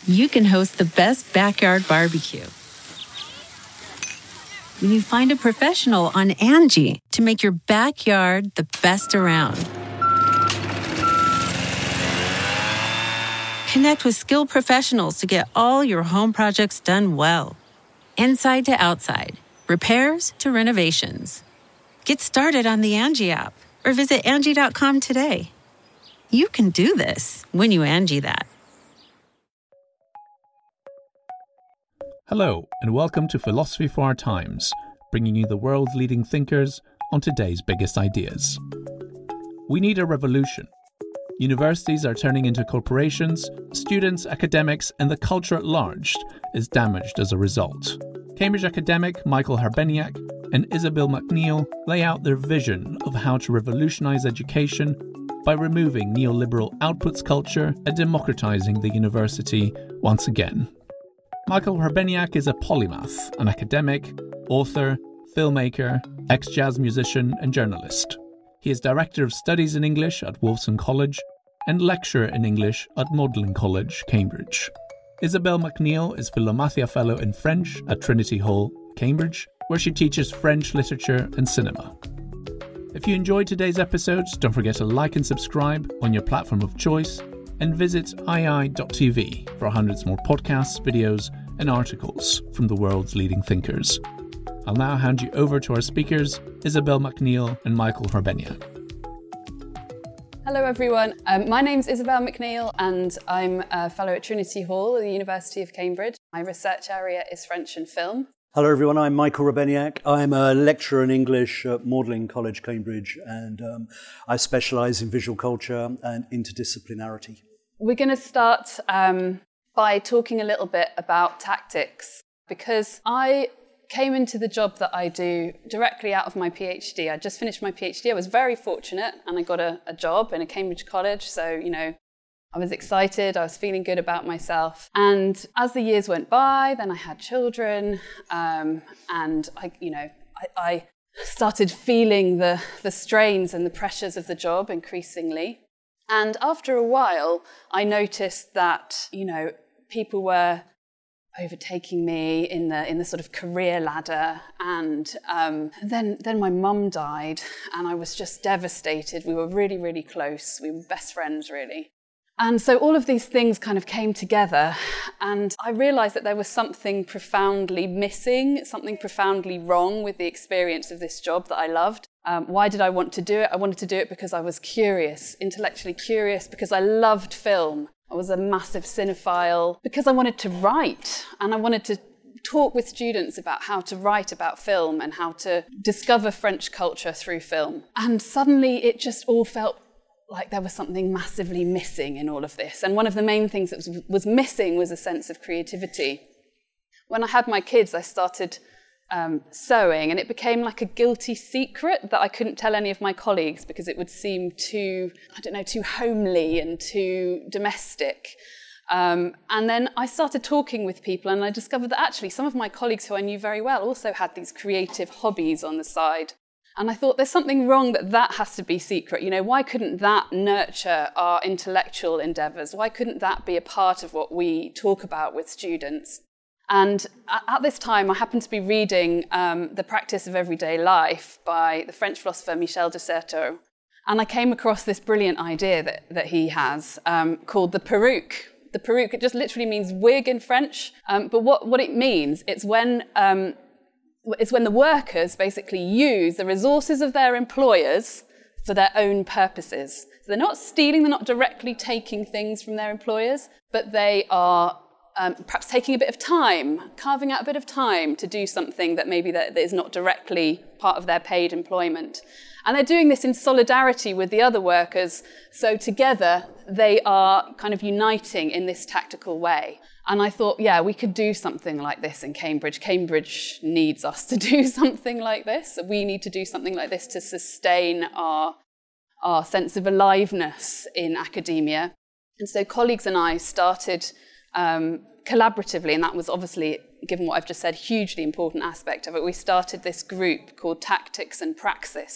you can host the best backyard barbecue. When you find a professional on Angie to make your backyard the best around. Connect with skilled professionals to get all your home projects done well. Inside to outside, repairs to renovations. Get started on the Angie app or visit Angie.com today. You can do this when you Angie that. Hello, and welcome to Philosophy for Our Times, bringing you the world's leading thinkers on today's biggest ideas. We need a revolution. Universities are turning into corporations, students, academics, and the culture at large is damaged as a result. Cambridge academic Michael Hrbeniak and Isabel MacNeill lay out their vision of how to revolutionise education by removing neoliberal outputs culture and democratising the university once again. Michael Hrbeniak is a polymath, an academic, author, filmmaker, ex-jazz musician and journalist. He is Director of Studies in English at Wolfson College and Lecturer in English at Magdalen College, Cambridge. Isabel MacNeill is Philomathia Fellow in French at Trinity Hall, Cambridge, where she teaches French literature and cinema. If you enjoyed today's episodes, don't forget to like and subscribe on your platform of choice and visit ii.tv for hundreds more podcasts, videos and articles from the world's leading thinkers. I'll now hand you over to our speakers, Isabel MacNeill and Michael Hrbeniak. Hello everyone, my name's Isabel MacNeill and I'm a fellow at Trinity Hall at the University of Cambridge. My research area is French and film. Hello everyone, I'm Michael Hrbeniak. I'm a lecturer in English at Magdalen College, Cambridge, and I specialise in visual culture and interdisciplinarity. We're going to start by talking a little bit about tactics, because I came into the job that I do directly out of my PhD. I just finished my PhD. I was very fortunate and I got a job in a Cambridge college. So, I was excited. I was feeling good about myself. And as the years went by, then I had children and I started feeling the strains and the pressures of the job increasingly. And after a while, I noticed that, people were overtaking me in the sort of career ladder, and then my mum died and I was just devastated. We were really, really close. We were best friends, really. And so all of these things kind of came together, and I realised that there was something profoundly missing, something profoundly wrong with the experience of this job that I loved. Why did I want to do it? I wanted to do it because I was curious, intellectually curious, because I loved film. I was a massive cinephile, because I wanted to write, and I wanted to talk with students about how to write about film and how to discover French culture through film. And suddenly it just all felt like there was something massively missing in all of this. And one of the main things that was missing was a sense of creativity. When I had my kids, I started sewing, and it became like a guilty secret that I couldn't tell any of my colleagues because it would seem too homely and too domestic. And then I started talking with people, and I discovered that actually some of my colleagues who I knew very well also had these creative hobbies on the side. And I thought, there's something wrong that has to be secret. Why couldn't that nurture our intellectual endeavours? Why couldn't that be a part of what we talk about with students? And at this time, I happened to be reading The Practice of Everyday Life by the French philosopher Michel de Certeau. And I came across this brilliant idea that he has called the peruke. The peruke, it just literally means wig in French. But what it means, it's when the workers basically use the resources of their employers for their own purposes. So they're not stealing, they're not directly taking things from their employers, but they are perhaps taking a bit of time, carving out a bit of time to do something that maybe that is not directly part of their paid employment. And they're doing this in solidarity with the other workers, so together they are kind of uniting in this tactical way. And I thought, yeah, we could do something like this in Cambridge. Cambridge needs us to do something like this. We need to do something like this to sustain our sense of aliveness in academia. And so colleagues and I started collaboratively, and that was obviously, given what I've just said, hugely important aspect of it. We started this group called Tactics and Praxis,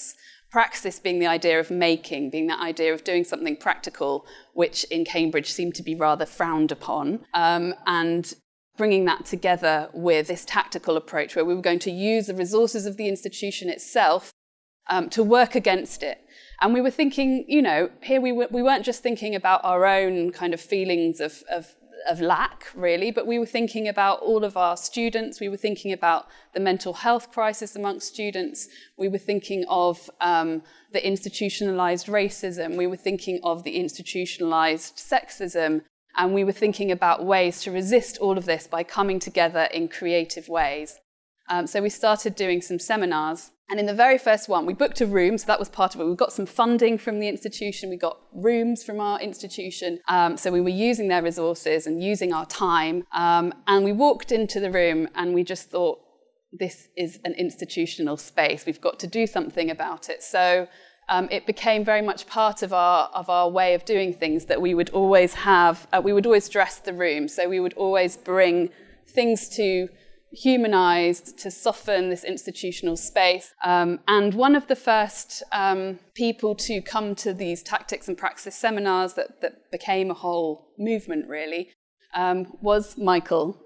Praxis being the idea of making, being that idea of doing something practical, which in Cambridge seemed to be rather frowned upon, and bringing that together with this tactical approach where we were going to use the resources of the institution itself to work against it. And we were thinking, here we weren't just thinking about our own kind of feelings of lack, really, but we were thinking about all of our students. We were thinking about the mental health crisis amongst students. We were thinking of the institutionalized racism. We were thinking of the institutionalized sexism. And we were thinking about ways to resist all of this by coming together in creative ways. So we started doing some seminars. And in the very first one, we booked a room. So that was part of it. We got some funding from the institution. We got rooms from our institution. So we were using their resources and using our time. And we walked into the room and we just thought, this is an institutional space. We've got to do something about it. So it became very much part of our way of doing things that we would always have. We would always dress the room. So we would always bring things to humanize, to soften this institutional space. And one of the first people to come to these tactics and praxis seminars that became a whole movement, really, was Michael.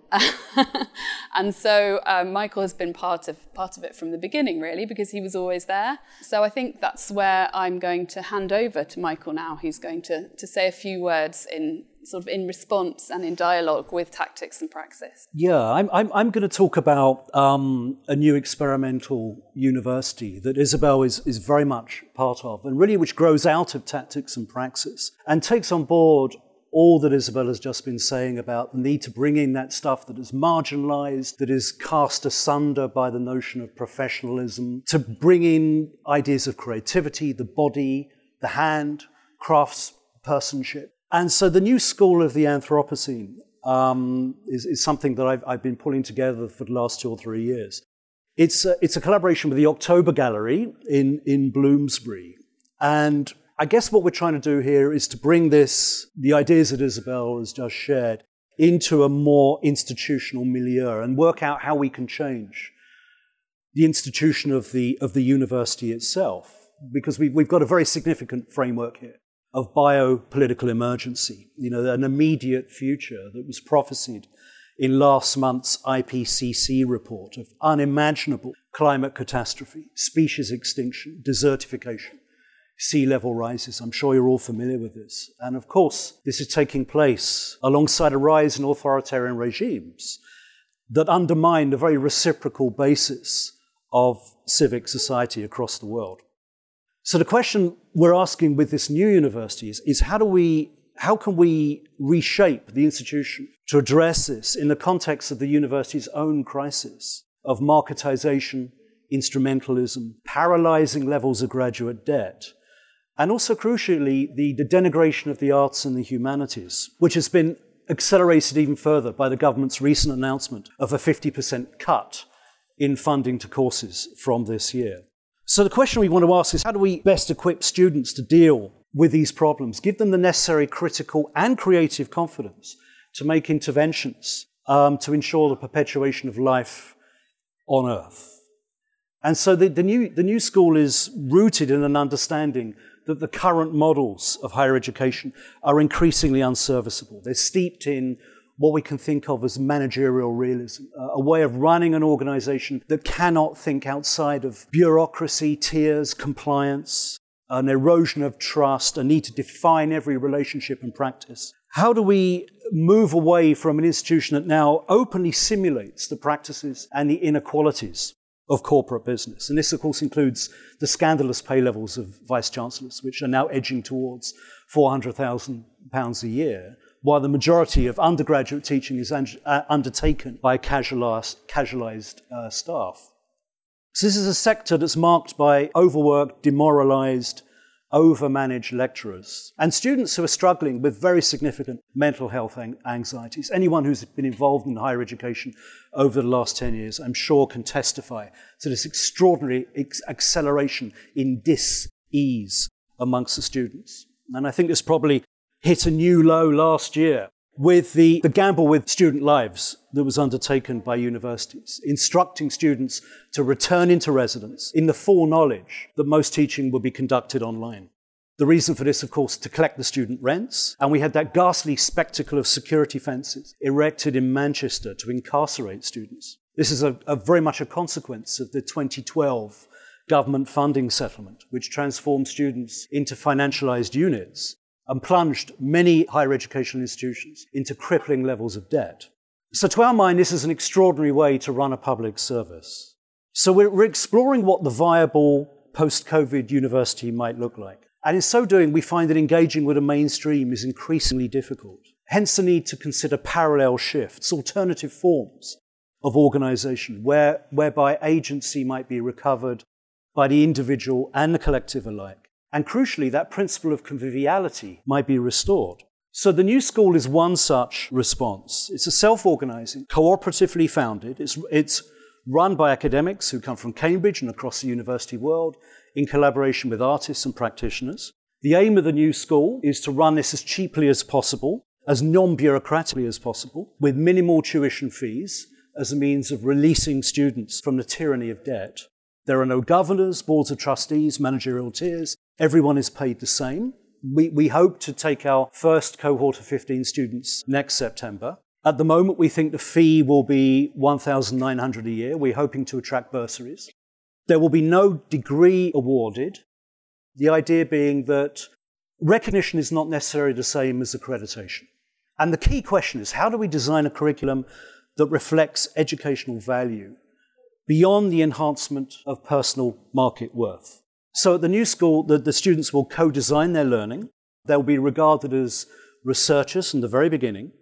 And so Michael has been part of it from the beginning, really, because he was always there. So I think that's where I'm going to hand over to Michael now. He's going to say a few words in response and in dialogue with tactics and praxis. Yeah, I'm going to talk about a new experimental university that Isabel is very much part of, and really which grows out of tactics and praxis and takes on board all that Isabel has just been saying about the need to bring in that stuff that is marginalized, that is cast asunder by the notion of professionalism, to bring in ideas of creativity, the body, the hand, craftspersonship. And so the new school of the Anthropocene is something that I've been pulling together for the last 2 or 3 years. It's a collaboration with the October Gallery in Bloomsbury. And I guess what we're trying to do here is to bring the ideas that Isabel has just shared, into a more institutional milieu and work out how we can change the institution of the university itself. Because we've got a very significant framework here of biopolitical emergency, an immediate future that was prophesied in last month's IPCC report of unimaginable climate catastrophe, species extinction, desertification, sea level rises. I'm sure you're all familiar with this. And of course, this is taking place alongside a rise in authoritarian regimes that undermine the very reciprocal basis of civic society across the world. So the question we're asking with this new university is how can we reshape the institution to address this in the context of the university's own crisis of marketization, instrumentalism, paralyzing levels of graduate debt, and also, crucially, the denigration of the arts and the humanities, which has been accelerated even further by the government's recent announcement of a 50% cut in funding to courses from this year. So the question we want to ask is, how do we best equip students to deal with these problems, give them the necessary critical and creative confidence to make interventions to ensure the perpetuation of life on Earth? And so the new school is rooted in an understanding that the current models of higher education are increasingly unserviceable. They're steeped in what we can think of as managerial realism, a way of running an organization that cannot think outside of bureaucracy, tiers, compliance, an erosion of trust, a need to define every relationship and practice. How do we move away from an institution that now openly simulates the practices and the inequalities of corporate business? And this, of course, includes the scandalous pay levels of vice-chancellors, which are now edging towards £400,000 a year, while the majority of undergraduate teaching is undertaken by casualized staff. So this is a sector that's marked by overworked, demoralized, overmanaged lecturers and students who are struggling with very significant mental health anxieties. Anyone who's been involved in higher education over the last 10 years, I'm sure, can testify to this extraordinary acceleration in dis-ease amongst the students. And I think this probably hit a new low last year with the gamble with student lives that was undertaken by universities, instructing students to return into residence in the full knowledge that most teaching would be conducted online. The reason for this, of course, to collect the student rents, and we had that ghastly spectacle of security fences erected in Manchester to incarcerate students. This is a very much a consequence of the 2012 government funding settlement, which transformed students into financialized units and plunged many higher educational institutions into crippling levels of debt. So to our mind, this is an extraordinary way to run a public service. So we're exploring what the viable post-COVID university might look like. And in so doing, we find that engaging with a mainstream is increasingly difficult. Hence the need to consider parallel shifts, alternative forms of organization, whereby agency might be recovered by the individual and the collective alike. And crucially, that principle of conviviality might be restored. So the New School is one such response. It's a self-organizing, cooperatively founded. It's run by academics who come from Cambridge and across the university world in collaboration with artists and practitioners. The aim of the New School is to run this as cheaply as possible, as non-bureaucratically as possible, with minimal tuition fees as a means of releasing students from the tyranny of debt. There are no governors, boards of trustees, managerial tiers. Everyone is paid the same. We hope to take our first cohort of 15 students next September. At the moment, we think the fee will be $1,900 a year. We're hoping to attract bursaries. There will be no degree awarded, the idea being that recognition is not necessarily the same as accreditation. And the key question is, how do we design a curriculum that reflects educational value beyond the enhancement of personal market worth? So at the New School, the students will co-design their learning. They'll be regarded as researchers from the very beginning.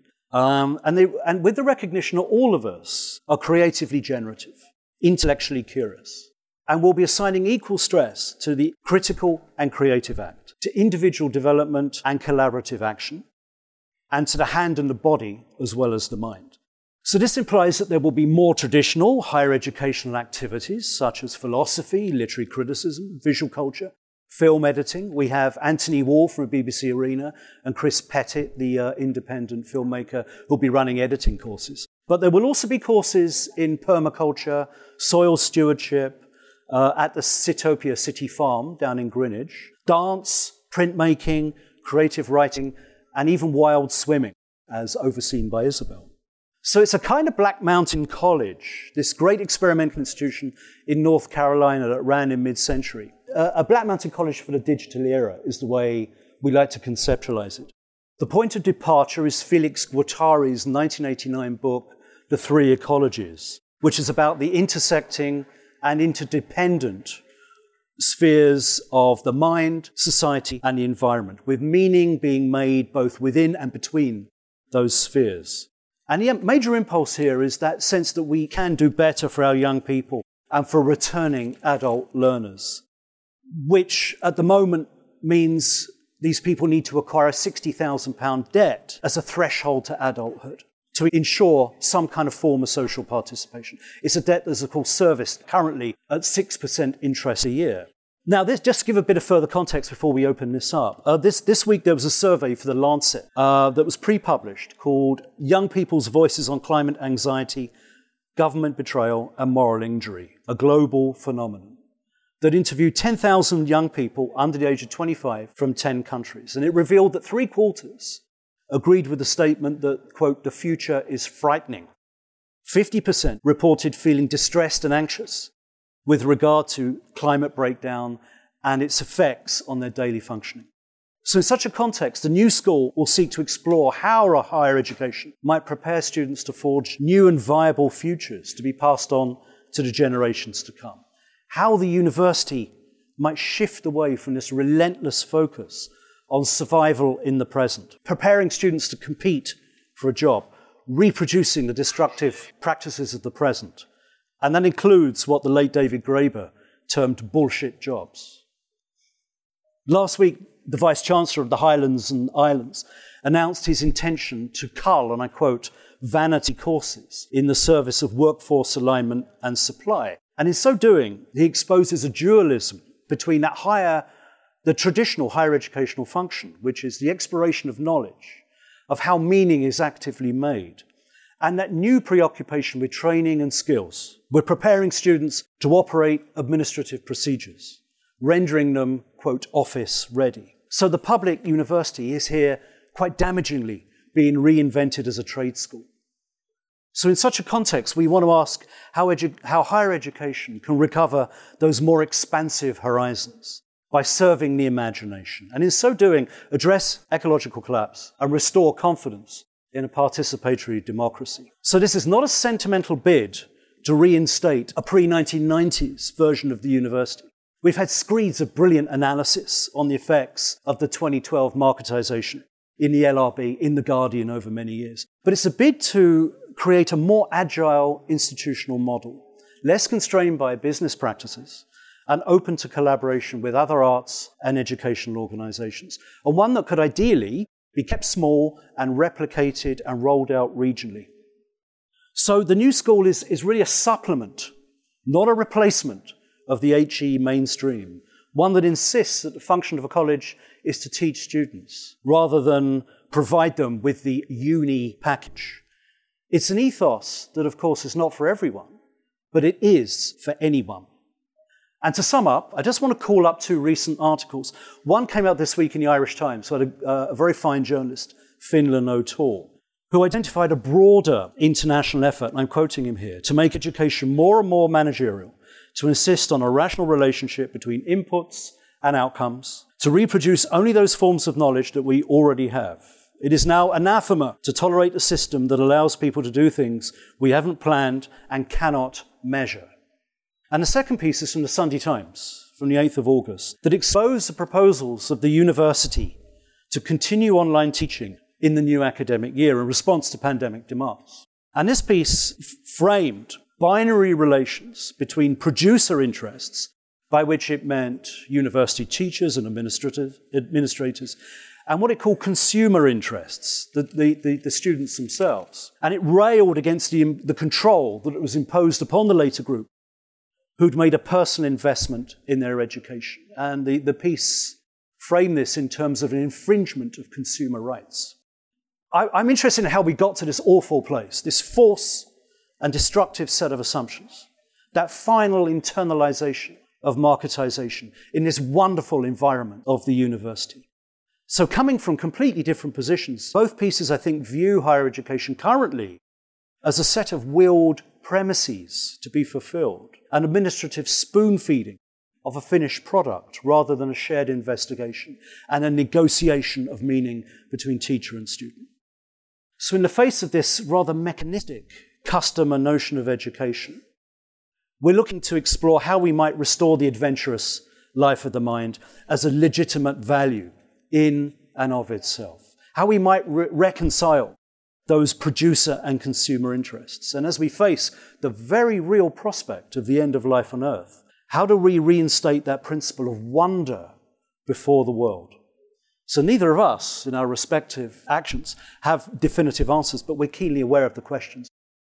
And with the recognition that all of us are creatively generative, intellectually curious, and we'll be assigning equal stress to the critical and creative act, to individual development and collaborative action, and to the hand and the body as well as the mind. So this implies that there will be more traditional higher educational activities such as philosophy, literary criticism, visual culture, film editing. We have Anthony Wall from BBC Arena and Chris Pettit, the independent filmmaker, who'll be running editing courses. But there will also be courses in permaculture, soil stewardship, at the Sitopia City Farm down in Greenwich, dance, printmaking, creative writing, and even wild swimming, as overseen by Isabel. So it's a kind of Black Mountain College, this great experimental institution in North Carolina that ran in mid-century. A Black Mountain College for the digital era is the way we like to conceptualize it. The point of departure is Felix Guattari's 1989 book, The Three Ecologies, which is about the intersecting and interdependent spheres of the mind, society, and the environment, with meaning being made both within and between those spheres. And the major impulse here is that sense that we can do better for our young people and for returning adult learners, which at the moment means these people need to acquire a £60,000 debt as a threshold to adulthood to ensure some kind of form of social participation. It's a debt that's, of course, serviced currently at 6% interest a year. Now, just to give a bit of further context before we open this up, this week there was a survey for The Lancet that was pre-published called Young People's Voices on Climate Anxiety, Government Betrayal and Moral Injury, a Global Phenomenon, that interviewed 10,000 young people under the age of 25 from 10 countries. And it revealed that 3/4 agreed with the statement that, quote, the future is frightening. 50% reported feeling distressed and anxious with regard to climate breakdown and its effects on their daily functioning. So in such a context, the New School will seek to explore how a higher education might prepare students to forge new and viable futures to be passed on to the generations to come. How the university might shift away from this relentless focus on survival in the present, preparing students to compete for a job, reproducing the destructive practices of the present. And that includes what the late David Graeber termed bullshit jobs. Last week, the Vice-Chancellor of the Highlands and Islands announced his intention to cull, and I quote, vanity courses in the service of workforce alignment and supply. And in so doing, he exposes a dualism between the traditional higher educational function, which is the exploration of knowledge, of how meaning is actively made, and that new preoccupation with training and skills. We're preparing students to operate administrative procedures, rendering them, quote, office ready. So the public university is here quite damagingly being reinvented as a trade school. So in such a context, we want to ask how higher education can recover those more expansive horizons by serving the imagination, and in so doing, address ecological collapse and restore confidence in a participatory democracy. So this is not a sentimental bid to reinstate a pre-1990s version of the university. We've had screeds of brilliant analysis on the effects of the 2012 marketisation in the LRB, in The Guardian over many years. But it's a bid to create a more agile institutional model, less constrained by business practices, and open to collaboration with other arts and educational organisations, and one that could ideally be kept small and replicated and rolled out regionally. So the new school is really a supplement, not a replacement of the HE mainstream, one that insists that the function of a college is to teach students rather than provide them with the uni package. It's an ethos that, of course, is not for everyone, but it is for anyone. And to sum up, I just want to call up two recent articles. One came out this week in the Irish Times, so a very fine journalist, Finlan O'Toole, who identified a broader international effort, and I'm quoting him here, to make education more and more managerial, to insist on a rational relationship between inputs and outcomes, to reproduce only those forms of knowledge that we already have. It is now anathema to tolerate a system that allows people to do things we haven't planned and cannot measure. And the second piece is from the Sunday Times, from the 8th of August, that exposed the proposals of the university to continue online teaching in the new academic year in response to pandemic demands. And this piece framed binary relations between producer interests, by which it meant university teachers and administrators, and what it called consumer interests, the students themselves. And it railed against the control that it was imposed upon the later group, who'd made a personal investment in their education. And the piece framed this in terms of an infringement of consumer rights. I'm interested in how we got to this awful place, this false and destructive set of assumptions, that final internalization of marketization in this wonderful environment of the university. So coming from completely different positions, both pieces, I think, view higher education currently as a set of willed premises to be fulfilled, an administrative spoon-feeding of a finished product rather than a shared investigation and a negotiation of meaning between teacher and student. So in the face of this rather mechanistic customer notion of education, we're looking to explore how we might restore the adventurous life of the mind as a legitimate value in and of itself, how we might reconcile those producer and consumer interests. And as we face the very real prospect of the end of life on earth, how do we reinstate that principle of wonder before the world? So neither of us, in our respective actions, have definitive answers, but we're keenly aware of the questions.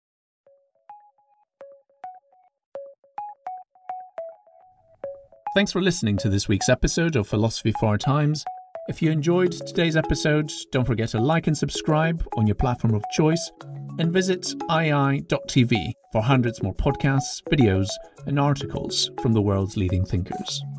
Thanks for listening to this week's episode of Philosophy for Our Times. If you enjoyed today's episode, don't forget to like and subscribe on your platform of choice, and visit ii.tv for hundreds more podcasts, videos, and articles from the world's leading thinkers.